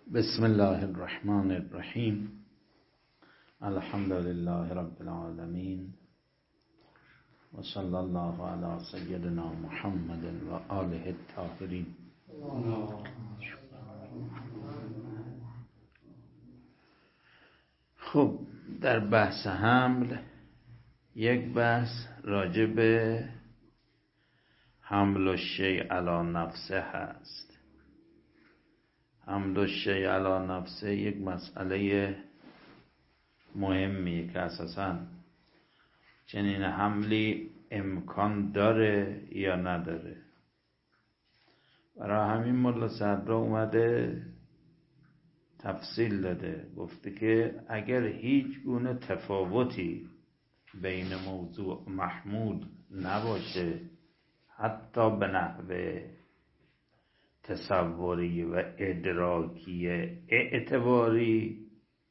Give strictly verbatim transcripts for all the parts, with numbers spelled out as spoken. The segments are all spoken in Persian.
بسم الله الرحمن الرحیم. الحمد لله رب العالمین و صلی الله علی سیدنا محمد و آله الطاهرین. خب در بحث حمل یک بحث راجع به حمل الشیء علی نفسه هست. حمل الشیء علی نفسه یک مسئله مهمیه که اساساً چنین حملی امکان داره یا نداره. برای همین مولا صدرا اومده تفصیل داده، گفته که اگر هیچ گونه تفاوتی بین موضوع و محمول نباشه، حتی به نحوه تصوری و ادراکی اعتباری،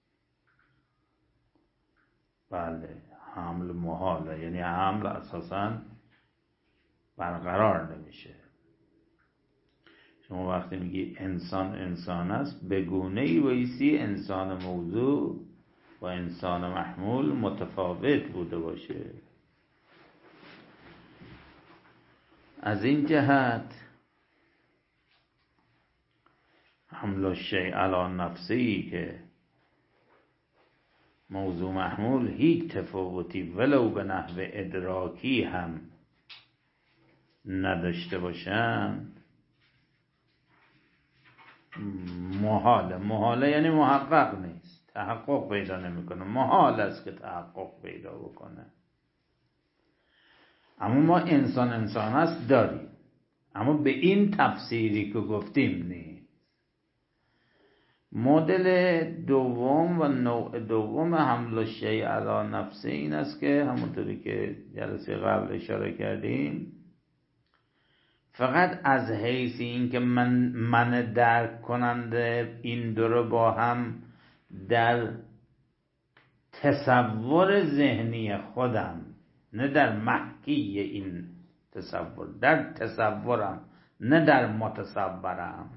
بله حمل محاله، یعنی حمل اساساً برقرار نمیشه. شما وقتی میگی انسان انسان است، به گونه‌ای بایستی انسان موضوع و انسان محمول متفاوت بوده باشه. از این جهت حمل الشیء علی نفسه‌ای که موضوع محمول هیچ تفاوتی ولو به نحو ادراکی هم نداشته باشند، محاله. محاله یعنی محقق نیست، تحقق پیدا نمیکنه. محال است که تحقق پیدا بکنه. اما ما انسان انسان هست داریم، اما به این تفسیری که گفتیم نیست. مدل دوم و نوع دوم حمل الشیء علی نفسه این است که همونطوری که جلسه قبل اشاره کردیم، فقط از حیث این که من من درک کننده این دو رو با هم در تصور ذهنی خودم، نه در محکی این تصور، در تصورم نه در متصورم،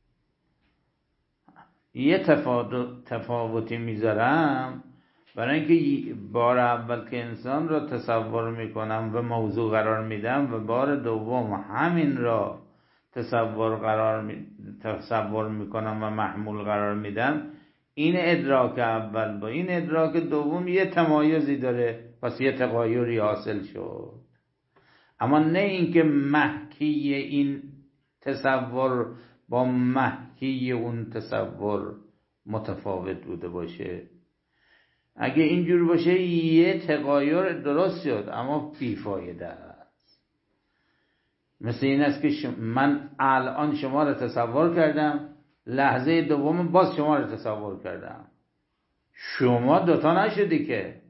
یه تفاوتی میذارم برای اینکه بار اول که انسان را تصور میکنم و موضوع قرار میدم و بار دوم همین را تصور قرار می... تصور میکنم و محمول قرار میدم، این ادراک اول با این ادراک دوم یه تمایزی داره، پس یه تغایری حاصل شد. اما نه اینکه محکی این تصور با محکی اون تصور متفاوت بوده باشه. اگه اینجور باشه یه تغایر درست شد اما بیفایده است. مثل این است که من الان شما رو تصور کردم، لحظه دوم باز شما رو تصور کردم. شما دوتا نشدی که،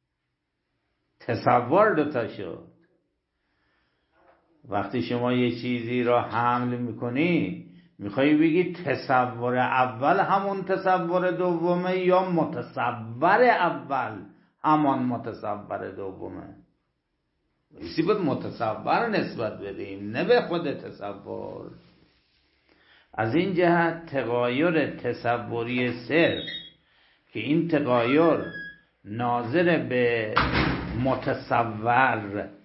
تصور دوتا شد. وقتی شما یه چیزی را حمل میکنی، میخوایی بگی تصور اول همون تصور دومه یا متصور اول همان متصور دومه؟ ایسی بود متصور نسبت بدیم، نه به خود تصور. از این جهت تغایر تصوری صرف که این تغایر ناظر به متصور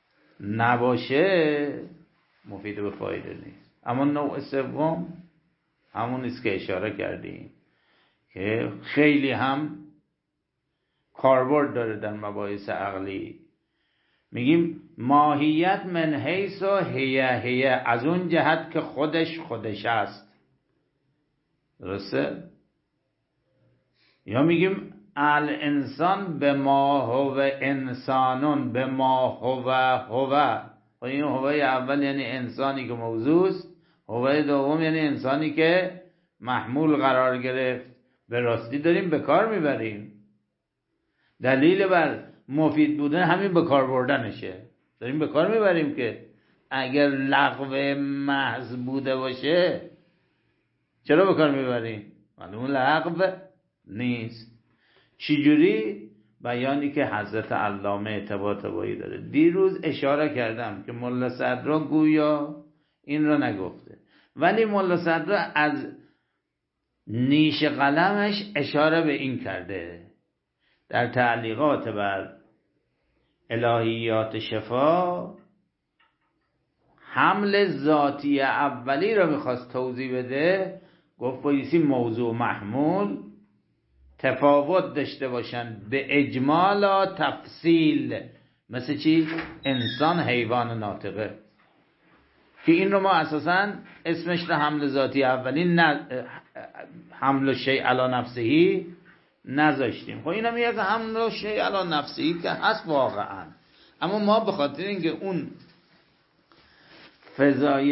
نباشه مفید به فایده نیست. اما نوع سوم همون است که اشاره کردیم که خیلی هم کاربرد داره در مباحث عقلی. میگیم ماهیت من حیث و هیه هیه، از اون جهت که خودش خودش است. درسته؟ یا میگیم الانسان به ما هو انسانون، به ما هو هو. و این هوه اول یعنی انسانی که موضوع است، هوه دوم یعنی انسانی که محمول قرار گرفت. به راستی داریم به کار میبریم. دلیل بر مفید بودن همین به کار بردنشه. داریم به کار میبریم که اگر لغو محض بوده باشه چرا به کار میبریم؟ معلوم لغو نیست. چجوری؟ بیانی که حضرت علامه طباطبایی داره. دیروز اشاره کردم که ملا صدرا گویا این را نگفته، ولی ملا صدرا از نیش قلمش اشاره به این کرده در تعلیقات بر الهیات شفا. حمل ذاتی اولی را میخواست توضیح بده، گفت بایستی موضوع محمول تفاوت داشته باشن به اجمال و تفصیل. مثل چی؟ انسان، حیوان، ناطقه، که این رو ما اساساً اسمش رو حمل ذاتی اولی ن... حمل شیء علی نفسهی نذاشتیم. خب اینا میگه که حمل شیء علی نفسهی که هست واقعا، اما ما به خاطر اینکه اون فضای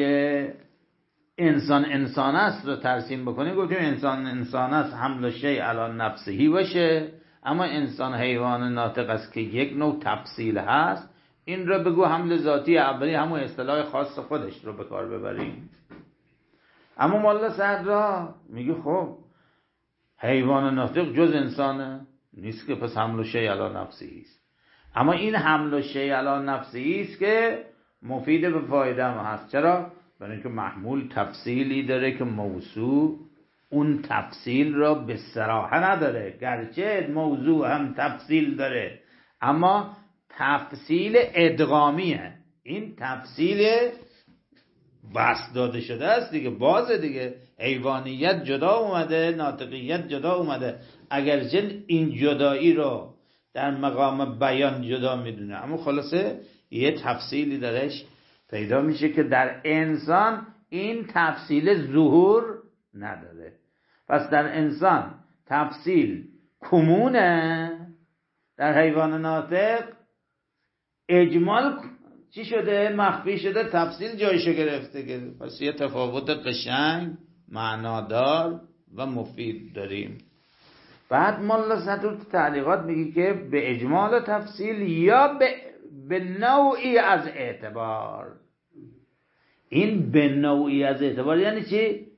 انسان انسان است رو ترسیم بکنیم، گفتیم انسان انسان است حمل شیء علی نفسهی باشه، اما انسان حیوان ناطق است که یک نوع تفصیل هست، این رو بگو حمل ذاتی اولی، همون اصطلاح خاص خودش رو به کار ببریم. اما مولا صدرا میگه خب حیوان ناطق جز انسانه نیست که پس حمل شیء علی نفسهی است. اما این حمل شیء علی نفسهی است که مفید به فایده هم هست. چرا؟ برای اینکه محمول تفصیلی داره که موضوع اون تفصیل را به صراحه نداره، گرچه موضوع هم تفصیل داره اما تفصیل ادغامیه. این تفصیل بس داده شده است دیگه، بازه دیگه. حیوانیت جدا اومده، ناطقیت جدا اومده، اگرچه این جدایی رو در مقام بیان جدا میدونه، اما خلاصه یه تفصیلی درش پیدا میشه که در انسان این تفصیل ظهور نداره. پس در انسان تفصیل کمونه، در حیوان ناطق اجمال چی شده؟ مخفی شده، تفصیل جایشو گرفته. پس یه تفاوت قشنگ معنادار و مفید داریم. بعد مولا صدر تعلیقات میگه که به اجمال و تفصیل یا به, به نوعی از اعتبار. این به نوعی از اعتبار یعنی چی؟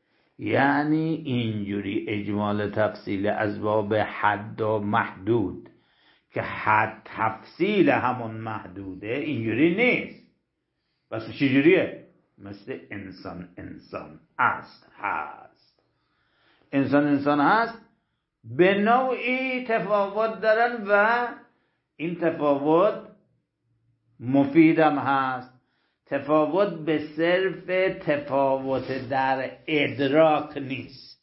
یعنی اینجوری اجمال تفصیل از باب حد و محدود که حد تفصیل همون محدوده، اینجوری نیست. بس چجوریه؟ مثل انسان انسان است هست. انسان انسان هست به نوعی تفاوت دارن و این تفاوت مفیدم هست. تفاوت به صرف تفاوت در ادراک نیست،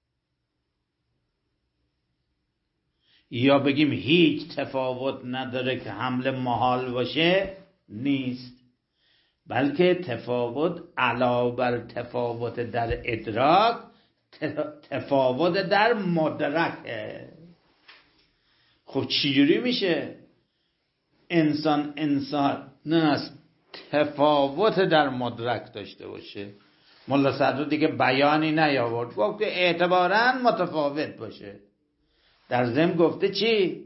یا بگیم هیچ تفاوت نداره که حمل محال باشه نیست، بلکه تفاوت علاوه بر تفاوت در ادراک تفاوت در مدرکه. خب چجوری میشه انسان انسان نه تفاوت در مدرک داشته باشه؟ مولا صدر دیگه بیانی نیاورد، گفت که اعتباراً متفاوت باشه. در ضمن گفته چی؟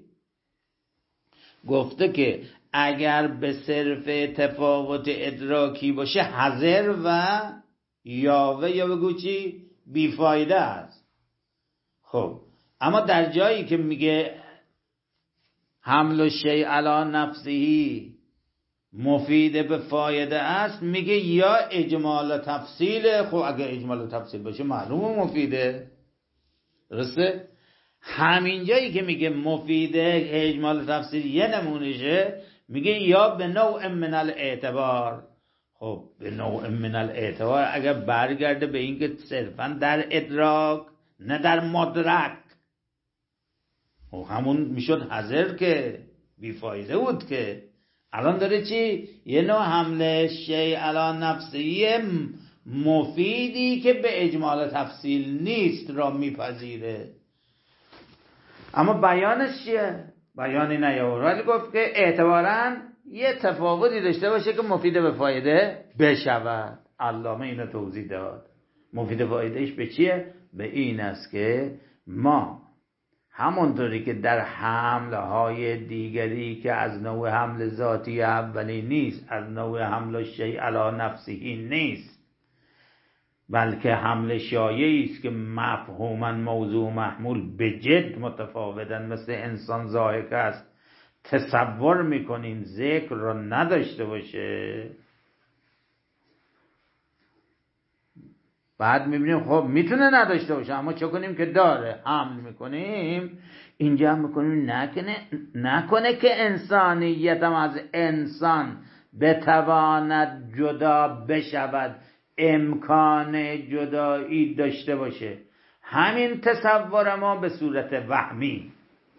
گفته که اگر به صرف تفاوت ادراکی باشه حذر و یاوه یا بگو چی؟ بیفایده است. خب اما در جایی که میگه حمل شیء علی نفسهی مفید به فایده است، میگه یا اجمال و تفصیل. خب اگر اجمال و تفصیل باشه معلومه مفیده، درسته؟ همین جایی که میگه مفیده اجمال و تفصیل یه نمونشه، میگه یا به نوع من الاعتبار. خب به نوع من الاعتبار اگر برگرده به اینکه صرفا در ادراک نه در مدرک، خب همون میشد حذر که بیفایده بود. که الان داره چی؟ یه نوع حمله شیء علی نفسهی مفیدی که به اجمال تفصیل نیست را میپذیره. اما بیانش چیه؟ بیانی نیاورد، ولی گفت که اعتباراً یه تفاوتی داشته باشه که مفید به فایده بشود. علامه اینو توضیح داد. مفید فایدهش به چیه؟ به این است که ما همونطوری که در حملهای دیگری که از نوع حمل ذاتی اولی نیست، از نوع حمل شیء علی نفسهی نیست، بلکه حمل شایعی است که مفهوما موضوع محمول به جد متفاوتن، مثل انسان ضاحک است، تصور میکنیم ذکر را نداشته باشه. بعد میبینیم خب میتونه نداشته باشه، اما چه کنیم که داره، حمل میکنیم. اینجا هم میکنیم نکنه نکنه که انسانیتم از انسان بتواند جدا بشود، امکان جدایی داشته باشه. همین تصور ما به صورت وهمی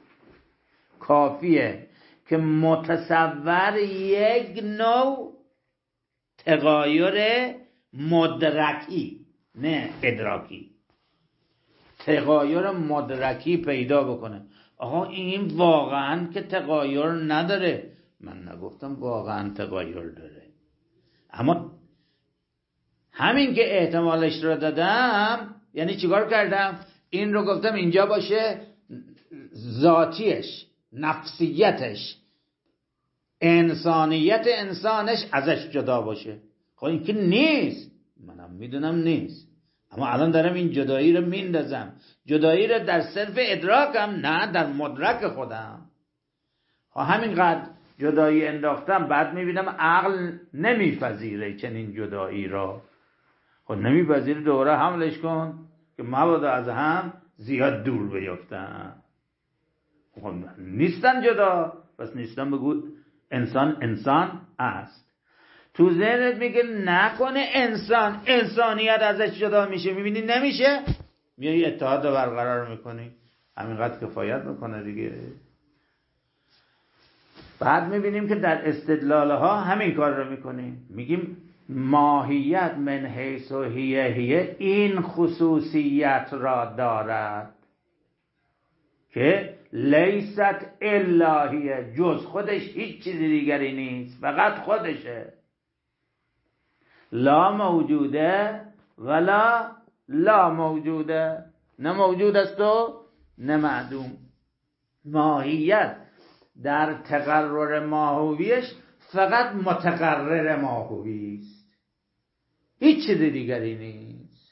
کافیه که متصور یک نوع تغایر مدرکی، نه ادراکی، تغایر مدرکی پیدا بکنه. آقا این واقعا که تغایر نداره. من نگفتم واقعا تغایر داره، اما همین که احتمالش رو دادم، یعنی چیکار کردم؟ این رو گفتم اینجا باشه، ذاتیش، نفسیتش، انسانیت انسانش ازش جدا باشه. خب این که نیست، منم میدونم نیست، اما الان دارم این جدایی رو میندازم. جدایی رو در صرف ادراکم، نه در مدرک خودم. خب همینقدر جدایی انداختم، بعد میبینم عقل نمیپذیره چنین جدایی را. خب نمیپذیره، دوباره حملش کن که مبادا از هم زیاد دور بیفتن. خب نیستن جدا، پس نیستن بگو انسان انسان است. تو ذهنت میگه نکنه انسان انسانیت ازش جدا میشه، میبینی نمیشه، میای اتحاد رو برقرار میکنی. همینقدر کفایت میکنه دیگه. بعد میبینیم که در استدلال ها همین کار رو میکنیم. میگیم ماهیت من حیث و هیه هیه این خصوصیت را دارد که لیست الهیه، جز خودش هیچ چیز دیگری نیست، فقط خودشه. لا موجوده ولا لا موجوده، نه موجود است و نه معدوم. ماهیت در تقرر ماهویش فقط متقرر ماهوی است، هیچ چیز دیگری نیست.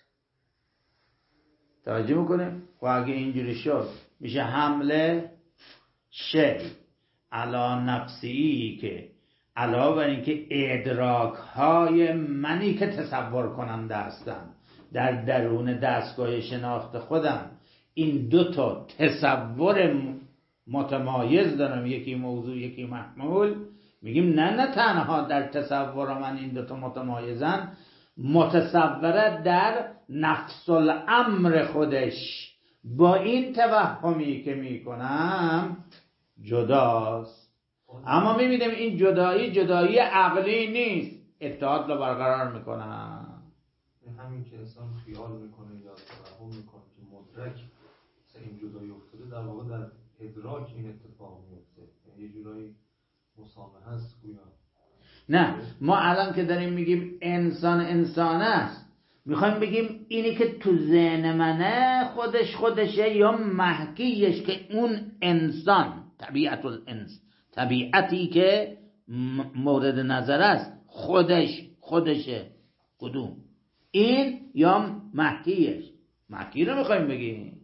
توجه میکنه؟ خب اگه اینجوری شد میشه حمله شی علا نفسی، که علاوه بر اینکه ادراک های منی که تصور کننده هستم در درون دستگاه شناخت خودم این دو تا تصور متمایز دارم، یکی موضوع یکی محمول، میگیم نه نه تنها در تصور من این دو تا متمایزن، متصوره در نفس الامر خودش با این توهمی که میکنم جداست. اما میبینیم این جدایی جدایی عقلی نیست، اتحاد رو برقرار میکنم. همین که انسان خیال میکنه یا توهم میکنه که مدرک مثلا این جدایی افتاده، در واقع در ادراک این اتفاق میفته، یه جورایی مسامحه است گویا. نه، ما الان که داریم میگیم انسان انسان است، میخوایم بگیم اینی که تو ذهن منه خودش خودشه یا محکیش، که اون انسان طبیعت الانس، طبیعتی که مورد نظر است خودش خودشه. کدوم؟ این یا محکیش؟ محکی رو میخوایم بگیم.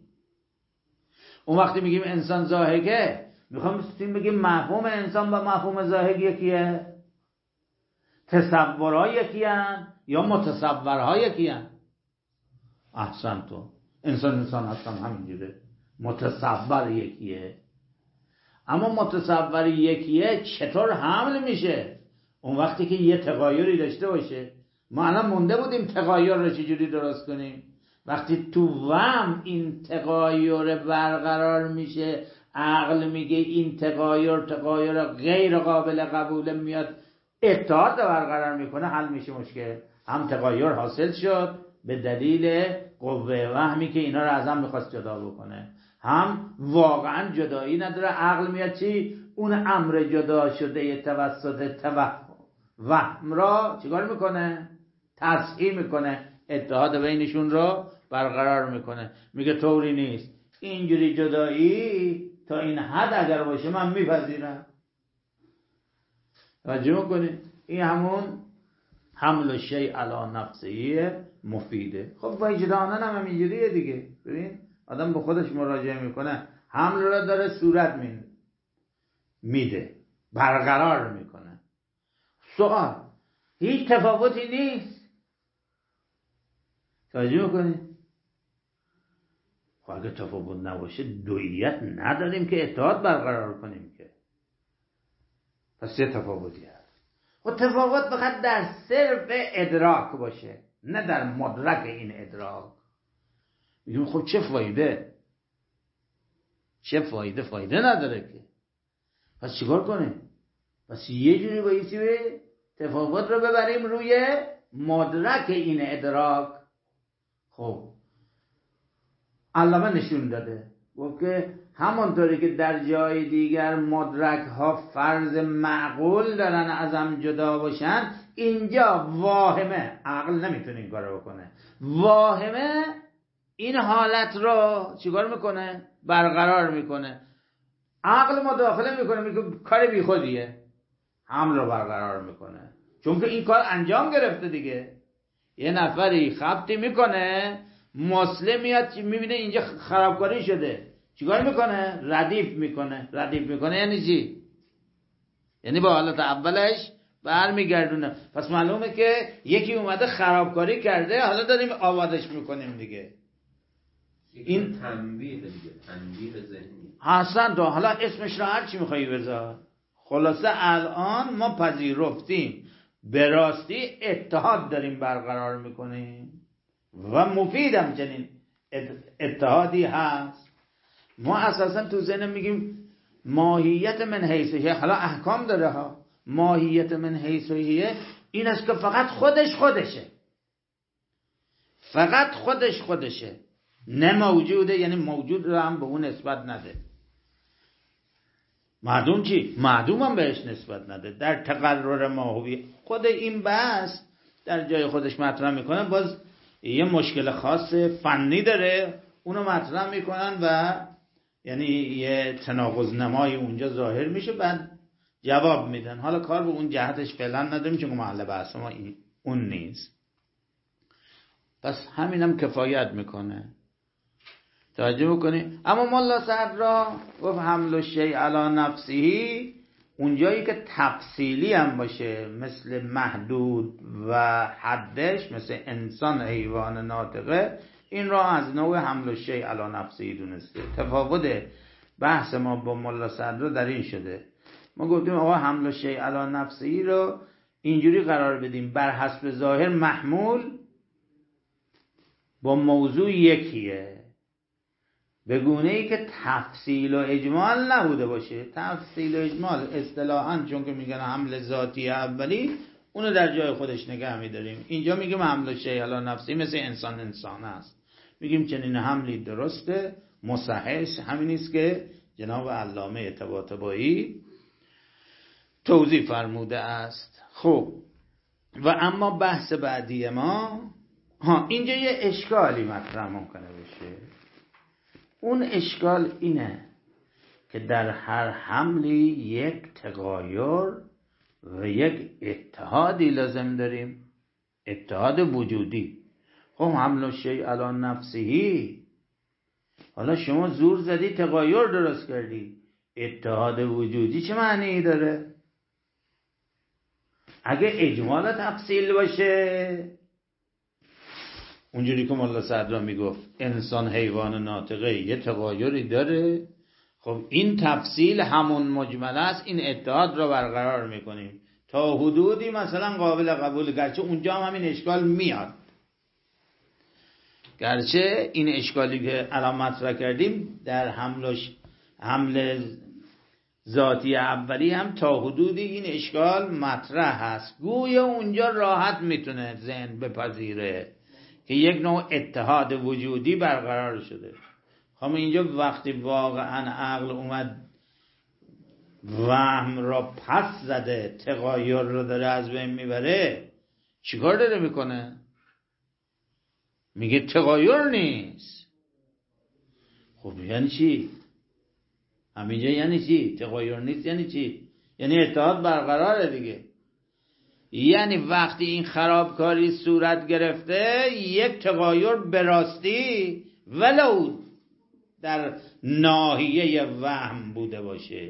اون وقتی میگیم انسان زاهگه، میخوایم بگیم مفهوم انسان با مفهوم زاهگ یکیه؟ تصورها یکی هن یا متصورها یکی هن؟ احسن تو، انسان انسان هستم همینجوره، متصور یکیه. اما متصور یکیه چطور حمل میشه؟ اون وقتی که یه تغایری داشته باشه. ما الان مونده بودیم تغایر رو چجوری درست کنیم. وقتی تو وهم این تغایر برقرار میشه، عقل میگه این تغایر تغایر غیر قابل قبول میاد، اتحاد رو برقرار میکنه، حل میشه مشکل. هم تغایر حاصل شد به دلیل قوه وهمی که اینا رو از هم میخواست جدا بکنه، هم واقعا جدایی نداره. عقل میاد چی؟ اون امر جدا شده توسط توهم را چیکار میکنه؟ تصحیح میکنه، اتحاد بینشون رو برقرار میکنه. میگه طوری نیست، اینجوری جدایی تا این حد اگر باشه من میپذیرم. توجه میکنید؟ این همون حمل شیء علی نفسه مفیده. خب وجدانن هم همینجوریه دیگه. ببین آدم به خودش مراجعه میکنه، حمل رو داره صورت میده میده برقرار میکنه. سوال، هیچ تفاوتی نیست. توجه میکنی؟ خب اگه تفاوت نباشه دوییت نداریم که اتحاد برقرار کنیم که. پس یه تفاوتی هست. خب تفاوت فقط در صرف ادراک باشه، نه در مدرک این ادراک. میگیم خب چه فایده؟ چه فایده؟ فایده نداره که. پس چیکار کنیم؟ پس یه جوری بایستی به تفاوت رو ببریم روی مدرک این ادراک. خب علامه نشون داده گفت که همانطوری که در جای دیگر مدرک ها فرض معقول دارن از هم جدا باشن، اینجا واهمه، عقل نمیتونه این کارو بکنه، واهمه این حالت رو چیکار میکنه؟ برقرار میکنه. عقل مداخله میکنه، میگه کار بی خودیه، حمل رو برقرار میکنه، چون که این کار انجام گرفته دیگه. یه نفری خبطی میکنه، مسلم میاد میبینه اینجا خرابکاری شده، چیکار میکنه؟ ردیف میکنه. ردیف میکنه یعنی چی؟ یعنی با حالت اولش برمیگردونه. پس معلومه که یکی اومده خرابکاری کرده، حالا داریم آبادش میکنیم دیگه. این تنبیه دیگه، تنبیه ذهنی. حسن تو حالا اسمش رو هر چی میخوایی بذار. خلاصه الان ما پذیرفتیم به راستی اتحاد داریم برقرار میکنیم و مفید همچنین اتحادی هست. ما اساسا تو ذهن میگیم ماهیت من حیثیه، حالا احکام داره ها. ماهیت من حیثیه این است که فقط خودش خودشه، فقط خودش خودشه، نه موجوده، یعنی موجود رو هم به اون نسبت نده. معدوم چی؟ معدوم هم بهش نسبت نده. در تقرر ماهوی خود این بحث در جای خودش مطرح میکنه، باز یه مشکل خاص فنی داره، اونو مطرح میکنن و یعنی یه تناقض نمای اونجا ظاهر میشه، بعد جواب میدن. حالا کار به اون جهتش فعلا نداریم چون محل بحث ما این اون نیست. پس همینم کفایت میکنه. توجه میکنی؟ اما ملا صدرا گفت حمل الشیء علی نفسه، اونجایی که تفصیلی هم باشه مثل محدود و حدش، مثل انسان، حیوان، ناطقه، این را از نوع حمل الشیء علی نفسه دونسته. تفاوت بحث ما با ملا صدرا در این شده. ما گفتیم آقا حمل الشیء علی نفسه رو اینجوری قرار بدیم بر حسب ظاهر محمول با موضوع یکیه، به گونه ای که تفصیل و اجمال نبوده باشه. تفصیل و اجمال اصطلاحاً چون که میگن حمل ذاتی اولی، اونو در جای خودش نگه میداریم. اینجا میگیم حمل الشیء علی نفسه مثل انسان انسان است، میگیم چنین حملی درسته، مصحح. همین است که جناب علامه طباطبایی توضیح فرموده است. خب و اما بحث بعدی ما، ها اینجا یه اشکالی مطرح ممکنه بشه. اون اشکال اینه که در هر حملی یک تغایر و یک اتحادی لازم داریم، اتحاد وجودی. خب حمل الشیء علی نفسه، حالا شما زور زدی تغایر درست کردی، اتحاد وجودی چه معنی داره؟ اگه اجمال تفصیل باشه، اونجوری که ملا صدرا میگفت انسان، حیوان، ناطقه یه تغایری داره، خب این تفصیل همون مجمل است، این اتحاد رو برقرار میکنیم تا حدودی مثلا قابل قبول. گرچه اونجا هم همین اشکال میاد، گرچه این اشکالی که الان مطرح کردیم در حملش حمل ذاتی اولی هم تا حدودی این اشکال مطرح هست. گویا اونجا راحت میتونه ذهن بپذیره که یک نوع اتحاد وجودی برقرار شده. خب اینجا وقتی واقعا عقل اومد وهم را پس زده، تغایر رو داره از بین میبره، چیکار داره میکنه؟ میگه تغایر نیست. خب یعنی چی؟ همینجا یعنی چی؟ تغایر نیست یعنی چی؟ یعنی اتحاد برقراره دیگه. یعنی وقتی این خرابکاری صورت گرفته، یک تغایر به راستی ولو در ناحیه وهم بوده باشه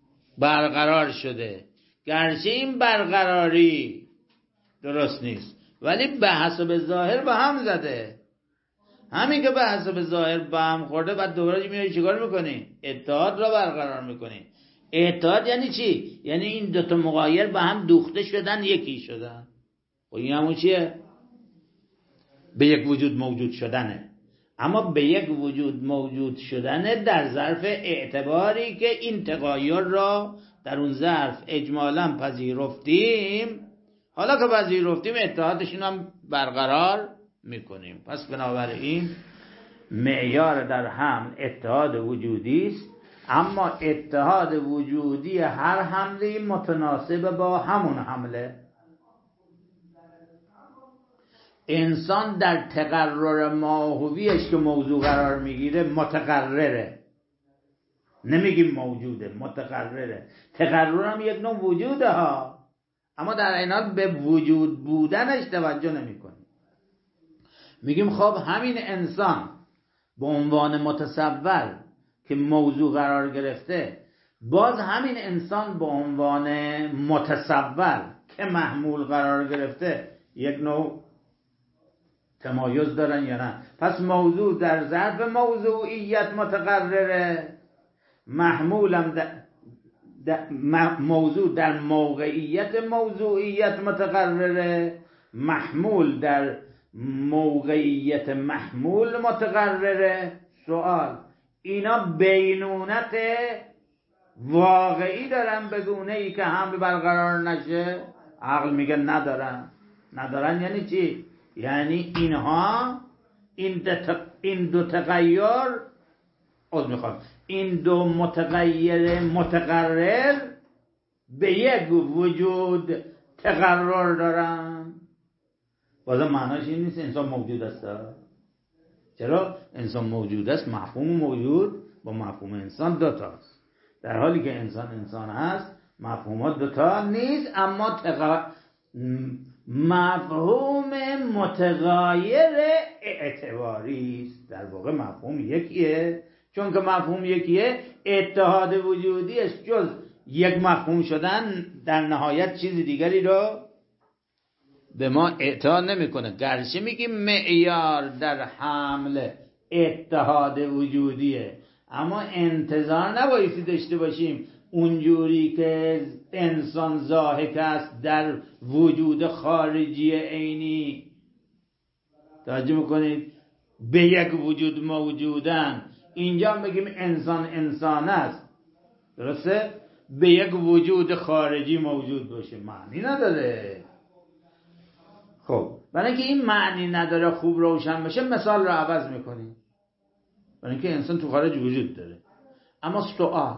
برقرار شده، گرچه این برقراری درست نیست. ولی به حسب ظاهر به هم زده. همین که به حسب ظاهر به هم خورده بعد دوباره میای چیکار میکنی؟ اتحاد را برقرار میکنی. اتحاد یعنی چی؟ یعنی این دوتا مغایر به هم دوخته شدن، یکی شدن. و این همون چیه؟ به یک وجود موجود شدنه. اما به یک وجود موجود شدنه در ظرف اعتباری که این تغایر را در اون ظرف اجمالا پذیرفتیم. حالا که پذیرفتیم اتحادشون هم برقرار میکنیم. پس بنابراین معیار در حمل اتحاد وجودی است، اما اتحاد وجودی هر حمله متناسب با همون حمله. انسان در تقرر ماهویش که موضوع قرار میگیره متقرره، نمیگیم موجوده، متقرره. تقرر هم یک نوع وجوده ها، اما در این حال به وجود بودنش توجه نمیکنیم. میگیم خب همین انسان به عنوان متصور که موضوع قرار گرفته، باز همین انسان به عنوان متصور که محمول قرار گرفته یک نوع تمایز دارن یا نه؟ پس موضوع در ظرف موضوعیت متقرره، محمولم در, در موضوع در موقعیت موضوعیت متقرره، محمول در موقعیت محمول متقرره. سوال، اینا بینونت واقعی دارن به گونه ای که حمل برقرار نشه؟ عقل میگه ندارن. ندارن یعنی چی؟ یعنی اینها این دو, این دو تغییر از میخوام این دو متغیر متقرر به یک وجود تقرر دارن. بازم معناش این نیست انسان موجود است. چرا؟ انسان موجود است، مفهوم موجود با مفهوم انسان دوتاست. در حالی که انسان انسان هست مفهومات دوتا نیست، اما تق... مفهوم متغایر اعتباری است. در واقع مفهوم یکیه، چون که مفهوم یکیه اتحاد وجودی است جز یک مفهوم شدن در نهایت چیز دیگری رو به ما اعطا نمیکنه. گرچه میگیم معیار در حمل اتحاد وجودیه، اما انتظار نبایستی داشته باشیم اونجوری که انسان ضاحک است در وجود خارجی عینی، توجه میکنید، به یک وجود موجودن. اینجا بگیم انسان انسان است، درسته؟ به یک وجود خارجی موجود باشه معنی نداره. خب برای اینکه این معنی نداره خوب روشن بشه مثال رو عوض میکنیم. برای اینکه انسان تو خارج وجود داره، اما سوال،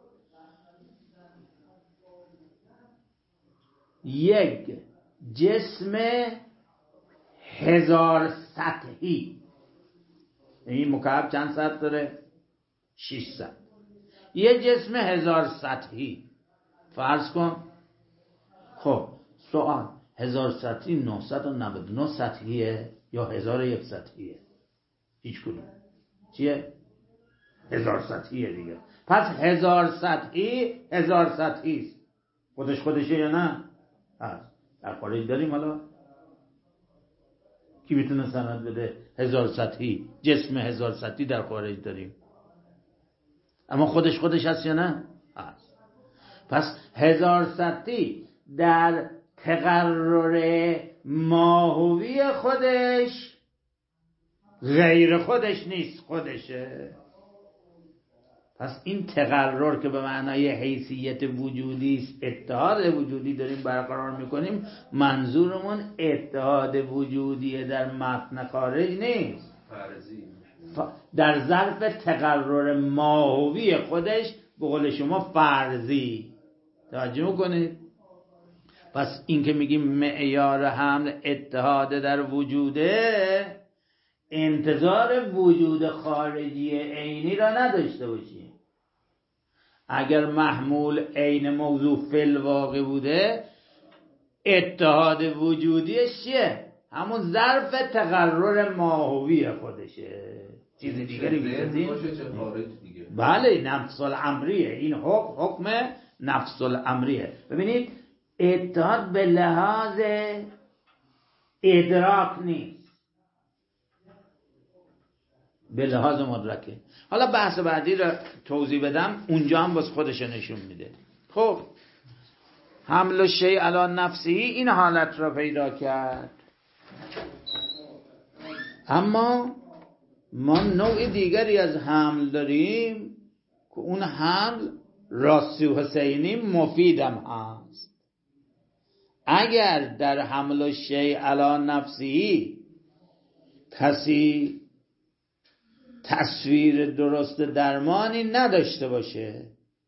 یک جسم هزار سطحی، این مکعب چند سطح داره؟ شش سطح. یه جسم هزار سطحی فرض کن. خب سوال، هزار سطحی نهصد و نود و نه سطحیه یا هزار و یک سطحیه؟ هیچ کدوم. چیه؟ هزار سطحیه دیگه. پس هزار سطحی هزار سطحی است. خودش خودشه یا نه؟ هست. در خارج داریم حالا؟ کی میتونه سند بده هزار سطحی، جسم هزار سطحی در خارج داریم؟ اما خودش خودش هست یا نه؟ هست. پس هزار سطحی در تقرر ماهوی خودش غیر خودش نیست، خودشه. پس این تقرر که به معنای حیثیت وجودی است، اتحاد وجودی داریم برقرار میکنیم، منظورمون اتحاد وجودی در متن خارج نیست، در ظرف تقرر ماهوی خودش، به قول شما فرضی. توجه کنید. پس این که میگیم معیار حمل اتحاد در وجوده، انتظار وجود خارجی عینی را نداشته باشیم. اگر محمول عین موضوع فی الواقع بوده، اتحاد وجودیش چیه؟ همون ظرف تقرر ماهوی خودشه، چیز دیگری بیشتیم. بله، نفس الامریه. این حکم حکم نفس الامریه. ببینید اتحاد به لحاظ ادراک نیست، به لحاظ مدرکه. حالا بحث بعدی رو توضیح بدم، اونجا هم باز خودش نشون میده. خب حمل الشیء علی نفسی این حالت را پیدا کرد، اما ما نوع دیگری از حمل داریم که اون حمل راستی و حسینی مفیدم هست. اگر در حمل الشیء علی نفسی کسی تصویر درست درمانی نداشته باشه،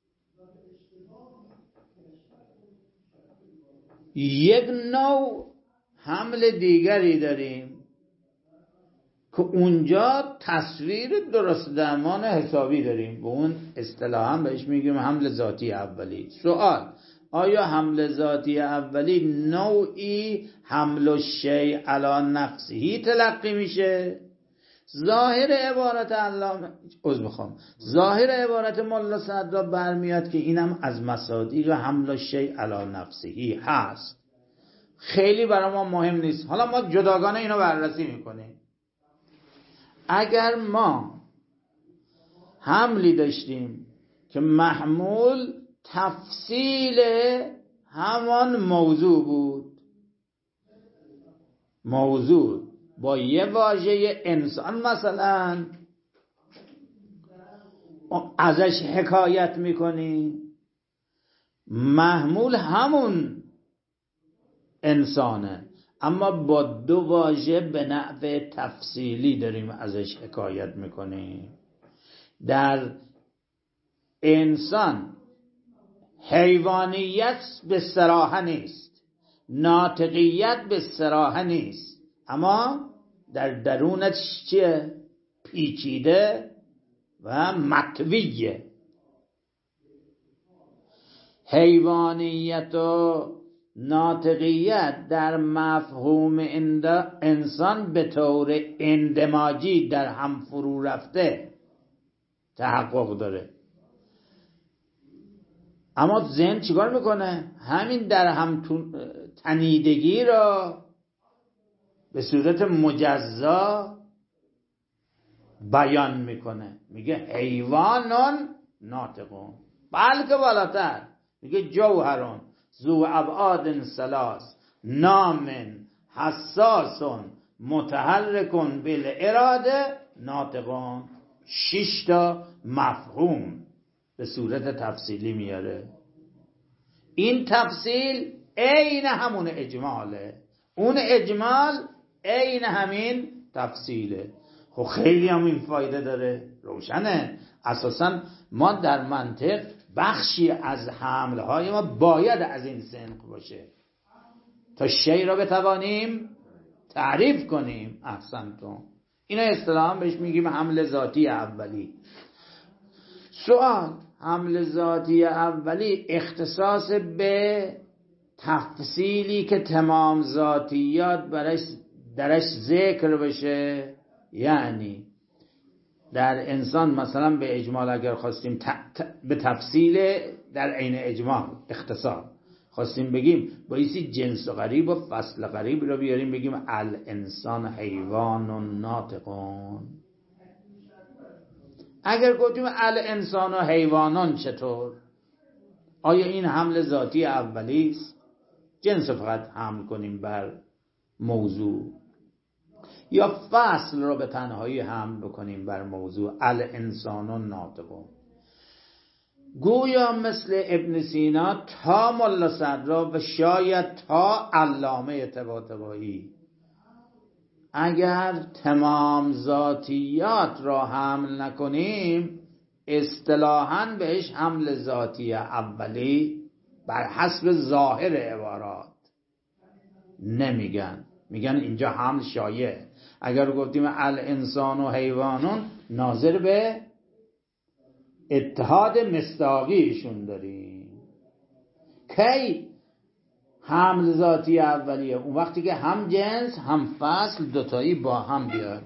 یک نوع حمل دیگری داریم که اونجا تصویر درست درمان حسابی داریم، به اون اصطلاحا بهش میگیم حمل ذاتی اولی. سوال: آیا حمل ذاتی اولی نوعی حمل الشیء علی نفسه تلقی میشه؟ ظاهر عبارت علامه عذر میخوام ظاهر عبارت ملا صدرا برمیاد که اینم از مصادیق حمل الشیء علی نفسه هست. خیلی برای ما مهم نیست، حالا ما جداگانه اینو بررسی میکنیم. اگر ما حملی داشتیم که محمول تفصیل همان موضوع بود، موضوع با یه واژه انسان مثلا ازش حکایت میکنی، محمول همون انسانه، اما با دو واژه به نحو تفصیلی داریم ازش حکایت میکنیم. در انسان حیوانیت به صراحه نیست، ناطقیت به صراحه نیست، اما در درونش چیه؟ پیچیده و مطویه. حیوانیت و ناطقیت در مفهوم انسان به طور اندماجی در هم فرو رفته تحقق داره، اما ذهن چیکار میکنه؟ همین در هم تنیدگی را به صورت مجزا بیان میکنه، میگه حیوانون ناطقون، بلکه بالاتر میگه جوهرون ذو ابعاد ثلاث نامن حساسون متحرکون بالاراده ناطقون. شش تا مفهوم به صورت تفصیلی میاره. این تفصیل عین همون اجماله، اون اجمال عین همین تفصیله. خب خیلی هم این فایده داره، روشنه. اساسا ما در منطق بخشی از حملهای ما باید از این سنخ باشه تا شی را بتوانیم تعریف کنیم. احسنتم. اینا اصطلاحا بهش میگیم حمل ذاتی اولی. سوال: حمل ذاتی اولی اختصاص به تفصیلی که تمام ذاتیات برش درش ذکر بشه، یعنی در انسان مثلا به اجمال اگر خواستیم ت... ت... به تفصیل در عین اجمال اختصار خواستیم بگیم، بایستی جنس غریب و فصل غریب رو بیاریم بگیم الانسان حیوان ناطقون. اگر گفتیم الانسان و حیوانان چطور؟ آیا این حمل ذاتی اولی است؟ جنس فقط حمل کنیم بر موضوع، یا فصل رو به تنهایی حمل بکنیم بر موضوع الانسان ناطقون؟ گویا مثل ابن سینا تا ملا صدرا و شاید تا علامه طباطبایی اگر تمام ذاتیات را حمل نکنیم اصطلاحاً بهش حمل ذاتی اولی بر حسب ظاهر عبارات نمیگن، میگن اینجا حمل شایع. اگر گفتیم الانسان و حیوانون ناظر به اتحاد مصداقیشون داریم. کی حمل ذاتی اولیه؟ اون وقتی که هم جنس هم فصل دوتایی با هم بیاد.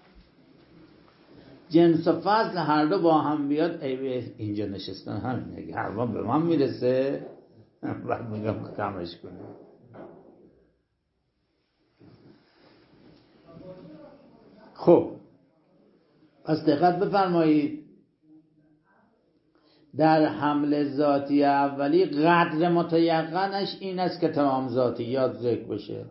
جنس و فصل هر دو با هم بیاد، ای اینجا نشستن همین نگه هر وقت به من میرسه بعد میگم کمش کنیم. خب پس دقت بفرمایید، در حمل ذاتی اولی قدر متیقنش این است که تمام ذاتیات ذکر بشه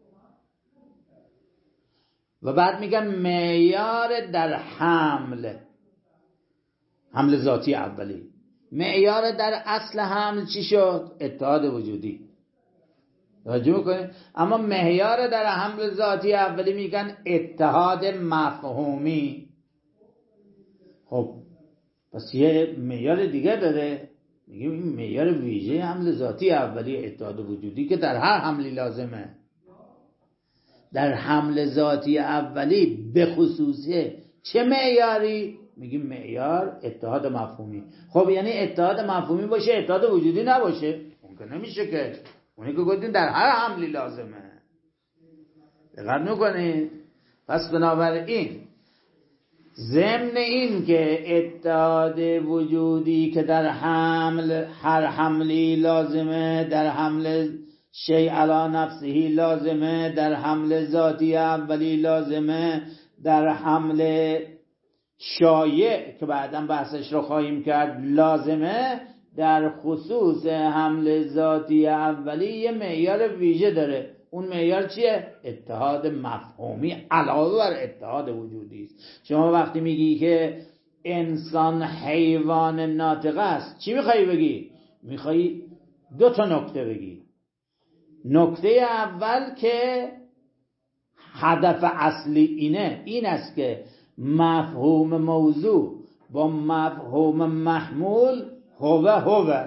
و بعد میگن معیار در حمل حمل ذاتی اولی. معیار در اصل حمل چی شد؟ اتحاد وجودی. توجه میکنید؟ اما معیار در حمل ذاتی اولی میگن اتحاد مفهومی. خب پس یه معیار دیگه داره، میگیم این معیار ویژه حمل ذاتی اولی اتحاد وجودی که در هر حملی لازمه. در حمل ذاتی اولی به خصوصه چه معیاری؟ میگیم معیار اتحاد مفهومی. خب یعنی اتحاد مفهومی باشه اتحاد وجودی نباشه؟ ممکن نمیشه که. اونی که گفتیم در هر حملی لازمه. دقت میکنید؟ پس بنابراین ضمن این که اتحاد وجودی که در حمل هر حملی لازمه، در حمل شیء علی نفسه لازمه، در حمل ذاتی اولی لازمه، در حمل شایع که بعداً بحثش رو خواهیم کرد لازمه، در خصوص حمل ذاتی اولی یه معیار ویژه داره. اون معیار چیه؟ اتحاد مفهومی علاوه بر اتحاد وجودی است. شما وقتی میگی که انسان حیوان ناطق است، چی میخوایی بگی؟ میخوایی دو تا نکته بگی. نکته اول که هدف اصلی اینه این است که مفهوم موضوع با مفهوم محمول هو هو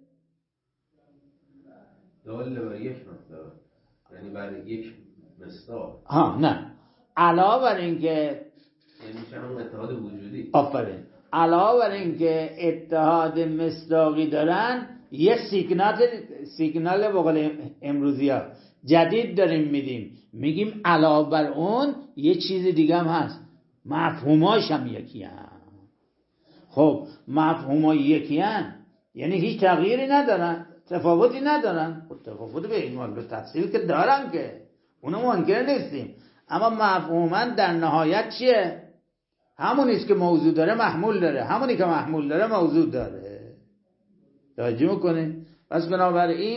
دال بر یک نقطه، یعنی برای یک مصداق. ها نه، علاوه بر این که یعنی میشه همون اتحاد وجودی. آفرین. علاوه بر این که اتحاد مصداقی دارن، یه سیگنال سیگنال به قول امروزی ها جدید داریم میدیم، میگیم علاوه بر اون یه چیز دیگه هم هست، مفهوماش هم یکی هم. خب مفهوما یکی هم یعنی هیچ تغییری ندارن، تفاوتی ندارن. خب تفاوت به ایمان به تفصیل که دارن که اونو منکر نیستیم، اما مفهوما در نهایت چیه؟ همونیست که موضوع داره محمول داره، همونی که محمول داره موضوع داره. توجه میکنید؟ پس بنابراین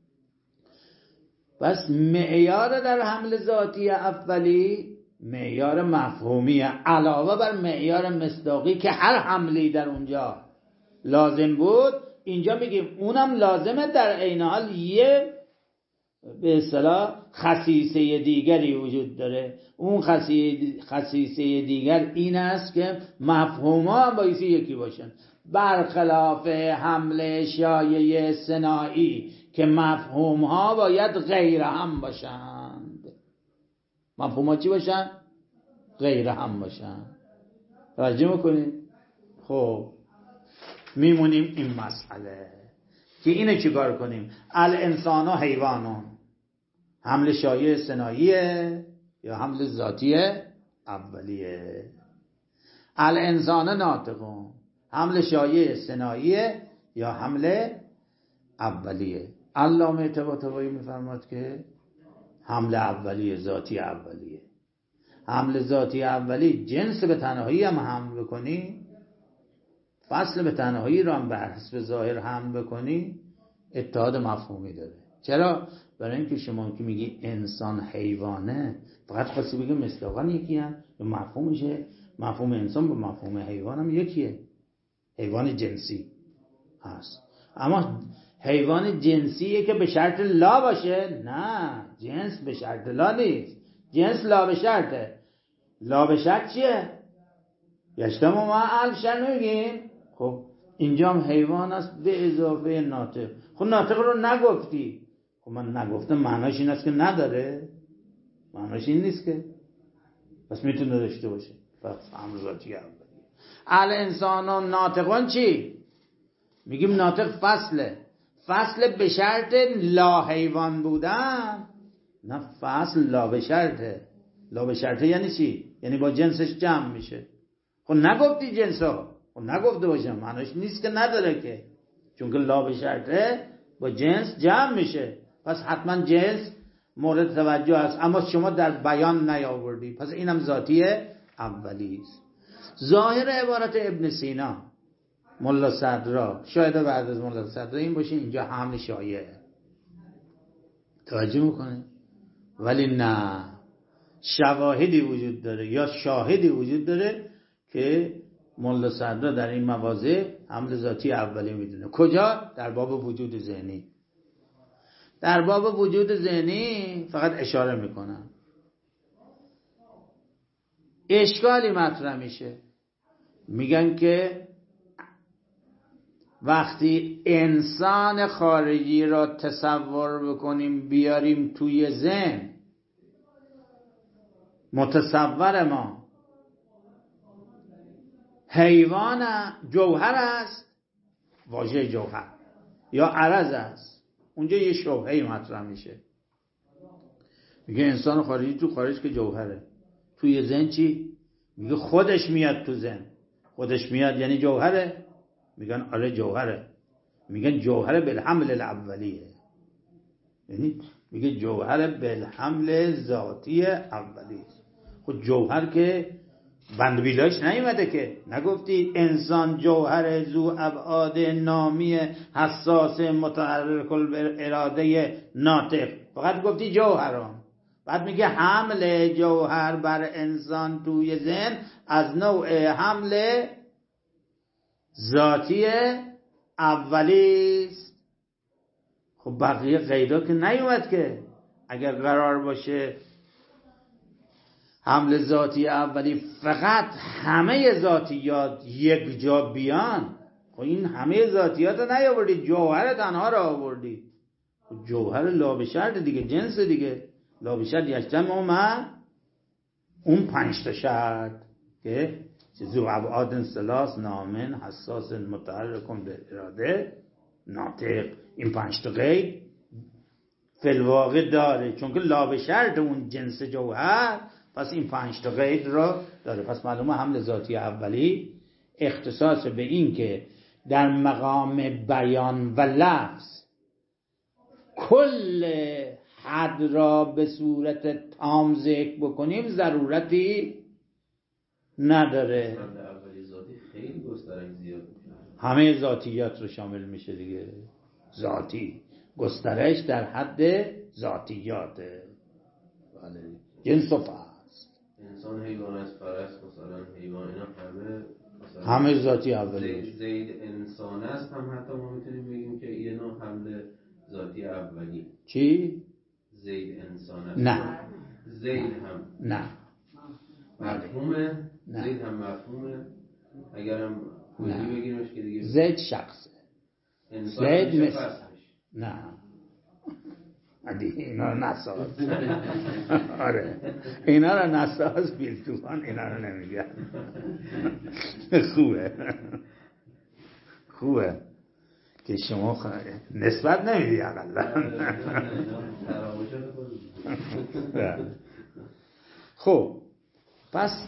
پس معیار در حمل ذاتی اولی معیار مفهومی علاوه بر معیار مصداقی که هر حملی در اونجا لازم بود، اینجا میگیم اونم لازمه، در عین حال یه به اصطلاح خصیصه دیگری وجود داره. اون خصیصه دیگر این است که مفهوم‌ها هم بایستی یکی باشن، برخلاف حمل شایع صناعی که مفهوم‌ها باید غیر هم باشند. مفهوم‌ها چی باشن؟ غیر هم باشن. توجه میکنید؟ خب میمونیم این مسئله که اینو چیکار کنیم؟ الانسان و حیوانون، حمل شایع صناعیه یا حمل ذاتی اولیه؟ الانسان ناطقون، حمل شایع صناعیه یا حمل اولیه؟ علامه طباطبایی میفرماد که حمل اولیه، ذاتی اولیه. حمل ذاتی اولی جنس به تنهایی هم حمل بکنی، فصل به تنهایی رو هم بر حسب ظاهر حمل بکنی، اتحاد مفهومی داره. چرا؟ برای اینکه شما که میگی انسان حیوانه، فقط خواستی بگی مصداقاً یکی هم یا مفهومشه، مفهوم انسان با مفهوم حیوان هم یکیه، حیوان جنسی هست. اما حیوان جنسیه که به شرط لا باشه؟ نه، جنس به شرط لا نیست، جنس لا به شرطه. لا به شرط چیه؟ یشتم ما الشر میگیم. خب اینجا هم حیوان است به اضافه ناطق. خب ناطق رو نگفتی. خب من نگفتم معناش این است که نداره، معناش این نیست که، پس میتونه داشته باشه. پس امر ذاتی اولیه. الانسان و ناطقان چی؟ میگیم ناطق فصله، فصل به شرط لا حیوان بودن، نه فصل لا به شرطه. لا به شرطه یعنی چی؟ یعنی با جنسش جمع میشه. خب نگفتی جنسا، خب نگفته باشم معناش نیست که نداره که، چون که لا به شرطه با جنس جمع میشه، پس حتما جنس مورد توجه است، اما شما در بیان نیاوردی، پس اینم ذاتی اولی است. ظاهر عبارت ابن سینا ملا صدرا، شاید بعد از ملا صدرا این باشه اینجا حمل شایعه، توجه میکنه، ولی نه، شواهدی وجود داره یا شاهدی وجود داره که ملا صدرا در این مواضع حمل ذاتی اولی میدونه. کجا؟ در باب وجود ذهنی. در باب وجود ذهنی فقط اشاره میکنن. اشکالی مطرح میشه، میگن که وقتی انسان خارجی را تصور بکنیم بیاریم توی ذهن، متصور ما حیوان جوهر است، واژه جوهر یا عرض است، اونجا یه شبهه‌ای مطرح میشه. میگه انسان خارجی تو خارج که جوهره، توی ذهن چی؟ میگه خودش میاد تو ذهن. خودش میاد یعنی جوهره؟ میگن آره جوهره. میگن جوهره بالحمل الاولیه، یعنی میگه جوهره بالحمل ذاتی اولیه. خود جوهر که بند بیلاش نیومده که، نگفتی انسان جوهر ذو ابعاد نامی حساس متحرک الاراده ناطق، فقط گفتی جوهران. بعد میگه حمل جوهر بر انسان توی ذهن از نوع حمل ذاتی اولی است. خب بقیه قیدا که نیومد که، اگر قرار باشه حمل ذاتی اولی فقط همه ذاتیات یک جا بیان، خب این همه ذاتیات رو نیاوردی، جوهر تنها رو آوردی. خب جوهر لابشرد دیگه، جنس دیگه، لابشرد یجتمع مع اون پنج تا شرط که ذو ابعاد ثلاث نامن حساس متحرک به اراده ناطق، این پنج تا قید فی الواقع داره، چون که لابشرد اون جنس جوهر، پس این پنج تا قید را داره. پس معلومه حمل ذاتی اولی اختصاص به این که در مقام بیان و لفظ کل حد را به صورت تام ذکر بکنیم ضرورتی نداره. خیلی گسترش زیاد، همه ذاتیات رو شامل میشه دیگه. ذاتی گسترش در حد ذاتیاته، بله، جنس و فصل. انسان حیوان است، فرس مثلا حیوان، اینا همه مثلا همه ذاتی اولی. زید, زید انسان است هم حتی ما میتونیم بگیم که یه نوع حمل ذاتی اولی. چی؟ زید انسان است. نه زید هم نه مفهومه. نه. زید هم مفهومه. اگرم کلی بگیمش که دیگه زید شخصه. زید مثل نه عدی اینا رو نساز. آره اینا رو نساز، بیلتوان اینا رو نمیگن. خوبه خوبه که شما خ... نسبت نمیدی اقلا. خب پس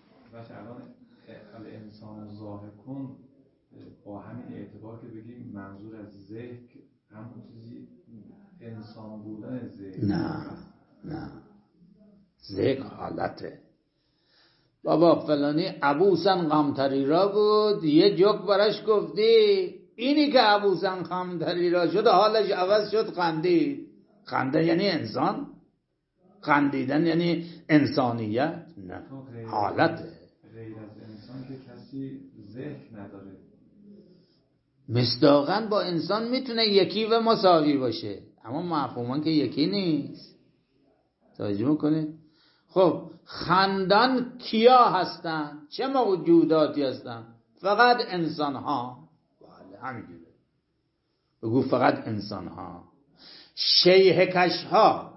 الان انسان ظاهر کن با همین اعتبار که بگیم منظور از ذهن همون چیزی انسان بودن ذهن؟ نه نه، ذهن حالته. بابا فلانی ابوسن قمطری را بود، یه جوک براش گفتی، اینی که ابوسن قمطری را شد حالش عوض شد، خندید. خنده یعنی انسان؟ خندیدن یعنی انسانیت؟ نه، حالته. غیر از انسان که کسی ذهن نداره. مصداقاً با انسان میتونه یکی و مساوی باشه، اما مفهومان که یکی نیست. توجه میکنید؟ خب خندان کیا هستن؟ چه موجوداتی هستن؟ فقط انسان ها. بله همینجوره، بگو فقط انسان ها. شیهکش ها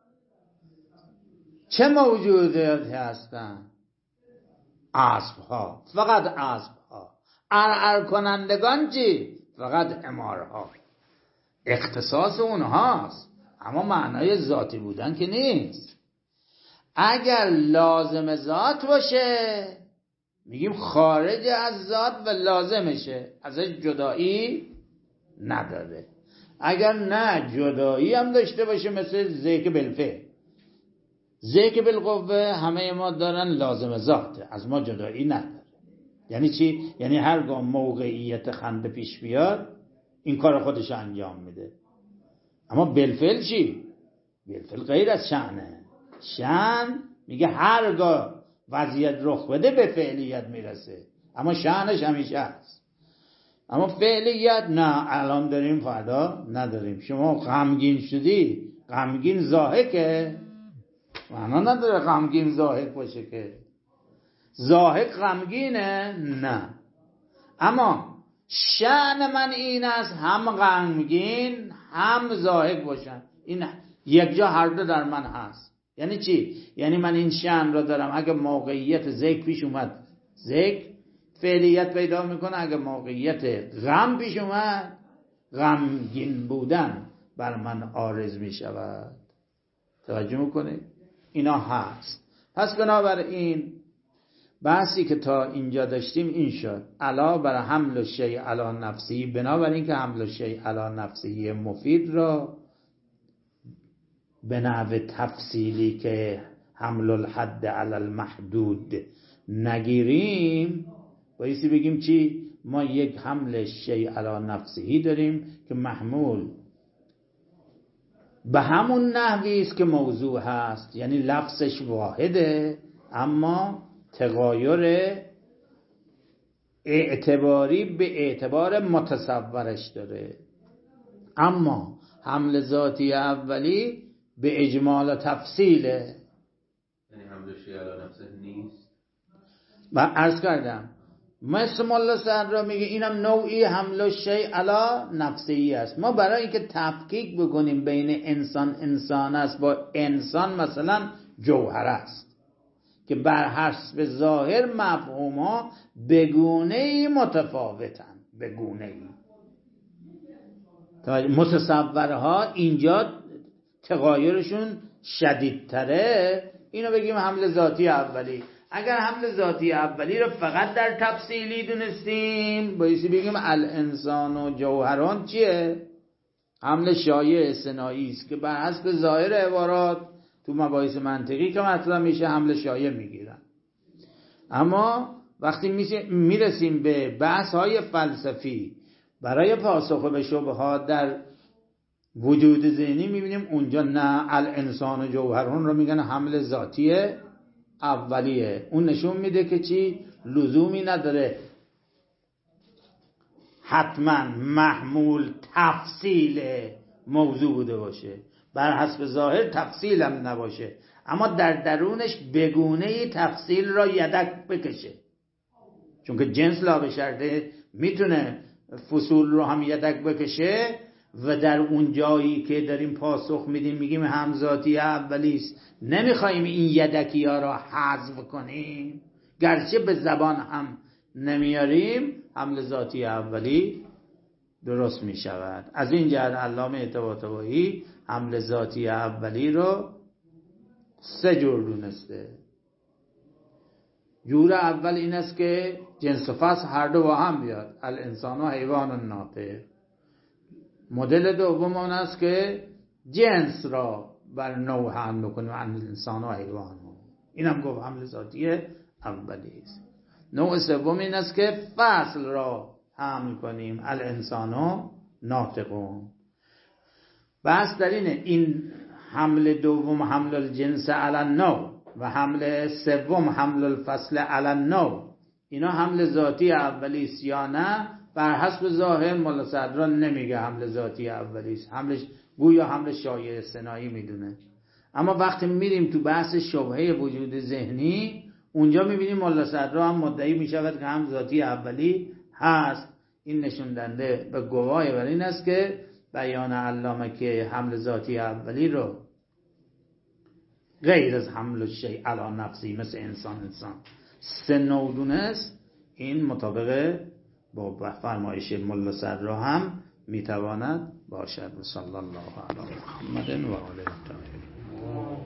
چه موجوداتی هستن؟ اسب ها، فقط اسب ها. ارعر کنندگان چی؟ فقط حمارها. اختصاص اونهاست، اما معنای ذاتی بودن که نیست. اگر لازم ذات باشه میگیم خارج از ذات و لازمشه، ازش جدایی نداره. اگر نه جدایی هم داشته باشه مثل ذیک بالفعل. ذیک بالقوه همه ما دارن لازم ذاته، از ما جدایی نداره. یعنی چی؟ یعنی هرگاه موقعیت خنده پیش بیاد این کار خودش انجام میده. اما بالفعل چی؟ بالفعل غیر از شأنه. شأن میگه هرگاه وضعیت رخ بده به فعلیت میرسه، اما شأنش همیشه هست. اما فعلیت نه، الان داریم فردا نداریم. شما غمگین شدی، غمگین ضاحکه؟ معنا نداره غمگین ضاحک باشه که. ضاحک غمگینه؟ نه. اما شأن من این است هم غمگین هم ضاحک باشم. این یک جا هر دو در من هست. یعنی چی؟ یعنی من این شأن را دارم، اگه موقعیت ذکر پیش اومد ذکر فعلیت پیدا میکنه، اگه موقعیت غم پیش اومد غمگین بودن بر من عارض میشود. توجه میکنه؟ اینا هست. پس بنابراین بحثی که تا اینجا داشتیم این شد. علا بر حمل شیء علی نفسی، بنابراین که حمل شیء علی نفسی مفید را به نحو تفصیلی که حمل الحد علی المحدود نگیریم، بایستی بگیم چی؟ ما یک حمل شیء علی نفسی داریم که محمول به همون نحوی است که موضوع هست، یعنی لفظش واحده اما تغایر اعتباری به اعتبار متصورش داره. اما حمل ذاتی اولی به اجمال و تفصیله، یعنی حمل شیء علی نفسه نیست. و عرض کردم مثل مولا صدرا میگه اینم نوعی حمل شیء علی نفسی است. ما برای اینکه تفکیک بکنیم بین انسان انسان است با انسان مثلا جوهر است که بر حسب ظاهر مفهوم‌ها بگونه‌ای متفاوتن، بگونه‌ای متصورها اینجا تغایرشون شدیدتره. اینو بگیم حمل ذاتی اولی. اگر حمل ذاتی اولی رو فقط در تفصیلی دونستیم بایستی بگیم الانسان و جوهران چیه؟ حمل شایع استثنایی است که بر حسب ظاهر عبارات تو مباحث منطقی که مطرح میشه حمل شایع میگیرن. اما وقتی میرسیم به بحث های فلسفی برای پاسخ به شبهات در وجود ذهنی میبینیم اونجا نه، الانسان و جوهران رو میگن حمل ذاتی اولیه. اون نشون میده که چی؟ لزومی نداره حتما محمول تفصیل موضوع بوده باشه، بر حسب ظاهر تفصیل هم نباشه اما در درونش بگونه تفصیل را یدک بکشه. چون که جنس لا به شرطه میتونه فصول رو هم یدک بکشه و در اون جایی که داریم پاسخ میدیم میگیم هم ذاتی اولیست، نمیخوایم این یدکی ها را حذف کنیم گرچه به زبان هم نمیاریم، حمل ذاتی اولی درست میشود. از این جهت علامه طباطبایی حمل ذاتی اولی رو سه جور دونسته. جور اول این است که جنس و فصل هر دو با هم بیاد، الانسان و حیوان و ناطق. مدل دوم اون است که جنس را بر نوع حمل کنیم، الانسان و حیوان. این هم گفت حمل ذاتی اولی است. نوع سوم این است که فصل را حمل کنیم، الانسان و ناطقون. بحث در اینه این حمل دوم حمل الجنس علی النوع و حمل سوم حمل الفصل علی النوع، اینا حمل ذاتی اولی است یا نه؟ بر حسب ظاهر مولا صدرا نمیگه حمل ذاتی اولی است، حملش گویا حمل شایع استثنایی میدونه. اما وقتی میریم تو بحث شبهه وجود ذهنی اونجا میبینیم مولا صدرا هم مدعی میشود که هم ذاتی اولی هست. این نشون دهنده به گواهی بر این است که بیان علامه که حمل ذاتی اولی رو غیر از حمل شیء علی نفسی مثل انسان انسان سه نوع دونست، این مطابق با فرمایش مولا صدرا هم میتواند باشد. صلی الله علی محمد و آله الطاهرین.